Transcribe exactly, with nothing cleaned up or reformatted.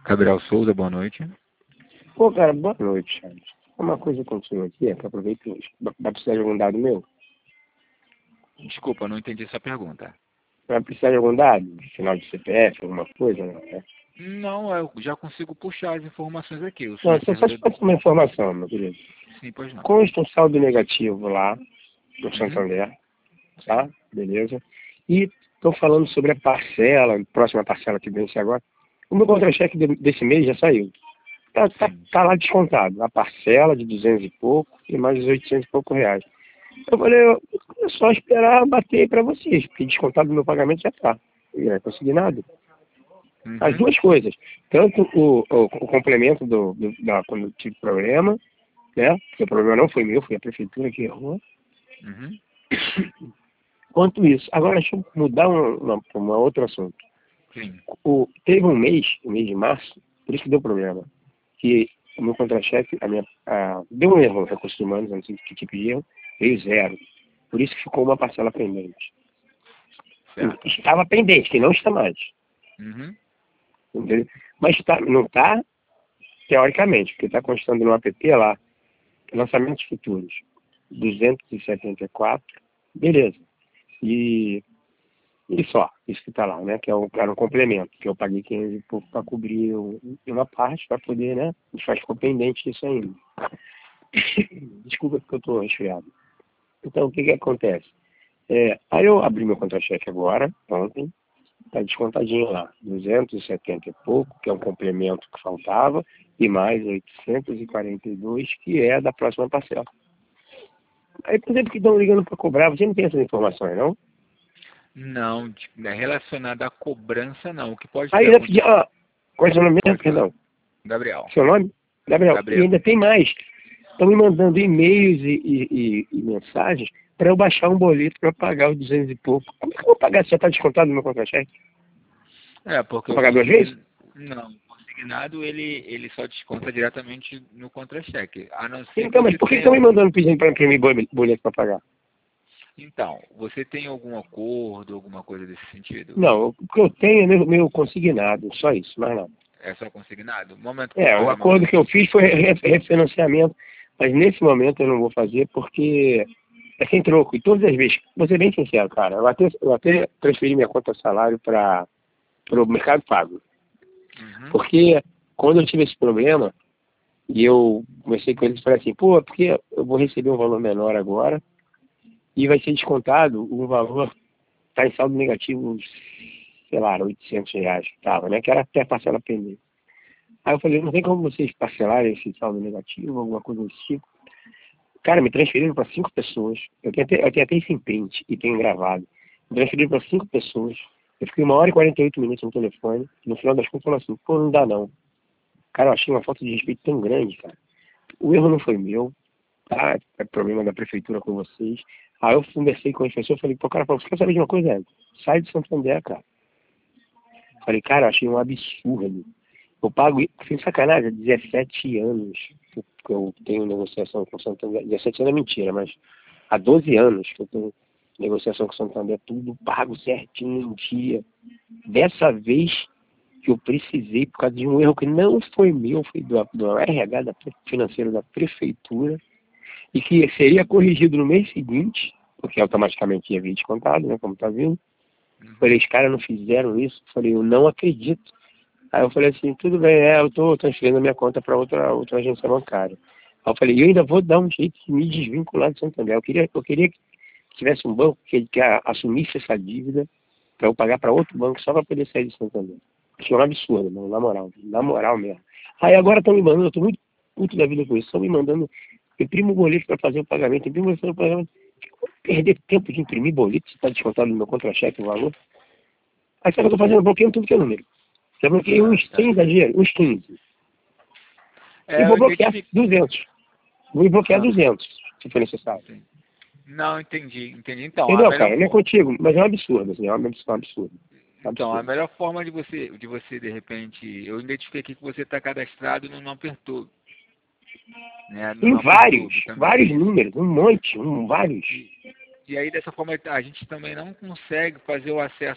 Gabriel Souza, boa noite. Pô, cara, boa noite, Charles. Uma coisa contigo aqui, é que aproveito hoje. Vai precisar de algum dado meu? Desculpa, não entendi essa pergunta. Vai precisar de algum dado? Final de C P F, alguma coisa? Não, é? Não, eu já consigo puxar as informações aqui. O Não, senhor é você só servidor... passa uma informação, meu querido. Sim, pois não. Consta um saldo negativo lá no Uhum. Santander, tá? Beleza. E estou falando sobre a parcela, próxima parcela que vence agora. O meu contra-cheque de- desse mês já saiu. Tá, tá, tá lá descontado. A parcela de duzentos e pouco e mais os oitocentos e pouco reais. Eu falei, eu- é só esperar bater para vocês, porque descontado do meu pagamento já tá. E não consegui nada. Uhum. As duas coisas. Tanto o, o, o complemento do, do, da, quando eu tive problema, né? Porque o problema não foi meu, foi a prefeitura que errou. Uhum. Quanto isso. Agora deixa eu mudar um, uma, uma outro assunto. Sim. O, teve um mês, o mês de março, por isso que deu problema, que o meu contra-cheque, a minha, a, deu um erro no recursos humanos, não sei que tipo de erro, veio zero. Por isso que ficou uma parcela pendente. Certo. Estava pendente, que não está mais. Uhum. Entendeu? Mas tá, não está, teoricamente, porque está constando no app lá, lançamentos futuros, duzentos e setenta e quatro, beleza. E, e só, isso que está lá, né? Que é um, era um complemento, que eu paguei quinhentos e pouco para cobrir um- uma parte, para poder, né? A gente faz ficou pendente isso ainda. Desculpa porque eu estou resfriado. Então, o que que acontece? É, aí eu abri meu contra-cheque agora, ontem, está descontadinho lá, duzentos e setenta e pouco, que é um complemento que faltava, e mais oitocentos e quarenta e dois, que é da próxima parcela. Aí, por exemplo, que estão ligando para cobrar, você não tem essas informações, não? Não, de- né, relacionado à cobrança, não. O que pode Aí ter eu pedi, acontecido... ah, qual é o seu nome mesmo? Pode falar. Perdão. Gabriel. Seu nome? Gabriel. E Gabriel. ainda tem mais. Estão me mandando e-mails e, e, e, e mensagens para eu baixar um boleto para pagar os duzentos e pouco. Como é que eu vou pagar se já está descontado no meu contra-cheque? É, porque Vou o pagar duas vezes? consign... Não, o consignado, ele, ele só desconta diretamente no contra-cheque. A não ser que Então, mas você por que tenha estão me algum... mandando pedindo para imprimir bole- boleto para pagar? Então, você tem algum acordo, alguma coisa desse sentido? Não, o que eu tenho é meu, meu consignado, só isso, mais nada. É só consignado? No momento que for É, o fazer uma acordo que eu fiz foi re- refinanciamento, mas nesse momento eu não vou fazer porque é sem troco. E todas as vezes, vou ser bem sincero, cara, eu até, eu até transferi minha conta salário para o Mercado Pago. Uhum. Porque quando eu tive esse problema, e eu conversei com eles e falei assim, pô, porque eu vou receber um valor menor agora e vai ser descontado um valor, está em saldo negativo, sei lá, oitocentos reais que tava, né? Que era até a parcela pendente. Aí eu falei, não tem como vocês parcelarem esse saldo negativo, alguma coisa desse tipo. Cara, me transferiram para cinco pessoas. Eu tenho, até, eu tenho até isso em print e tenho gravado. Me transferiram para cinco pessoas. Eu fiquei uma hora e quarenta e oito minutos no telefone. No final das contas, falou assim, pô, não dá não. Cara, eu achei uma falta de respeito tão grande, cara. O erro não foi meu, tá? É problema da prefeitura com vocês. Aí eu conversei com as pessoas, falei, pô, cara, você quer saber de uma coisa? Sai de Santander, cara. Falei, cara, eu achei um absurdo. Eu pago, sem sacanagem, há dezessete anos que eu tenho negociação com o Santander. dezessete anos é mentira, mas há doze anos que eu tenho negociação com o Santander, tudo pago certinho em dia. Dessa vez que eu precisei, por causa de um erro que não foi meu, foi do, do R H da, financeiro da prefeitura, e que seria corrigido no mês seguinte, porque automaticamente ia vir descontado, né, como está vindo. Falei, os caras não fizeram isso. Falei, eu não acredito. Aí eu falei assim, tudo bem, é, eu estou transferindo a minha conta para outra, outra agência bancária. Aí eu falei, eu ainda vou dar um jeito de me desvincular de Santander. Eu queria, eu queria que tivesse um banco que, que assumisse essa dívida para eu pagar para outro banco só para poder sair de Santander. Isso é um absurdo, mano, na moral, na moral mesmo. Aí agora estão me mandando, eu estou muito puto da vida com isso, estão me mandando, imprimo o boleto para fazer o pagamento, imprimo o boleto para o pagamento. Perder tempo de imprimir boleto se está descontado no meu contra-cheque o valor. Aí sabe o que eu estou fazendo? Eu bloqueio tudo que é número. Já bloqueei Ah, uns, tá. sem exagero, uns quinze. E É, vou eu bloquear identifico. duzentos. Vou bloquear Ah, duzentos, se for necessário. sim. Não, entendi, entendi. Então, a Entendeu, melhor cara? Não é forma... contigo, mas é um absurdo, assim, é um absurdo. Um absurdo. Um Então, a absurdo. melhor forma de você, de você, de repente... Eu identifiquei aqui que você está cadastrado no Não Perturbe. Né? No Tem Não vários, Perturbe também. vários números, um monte, um, vários. E, e aí, dessa forma, a gente também não consegue fazer o acesso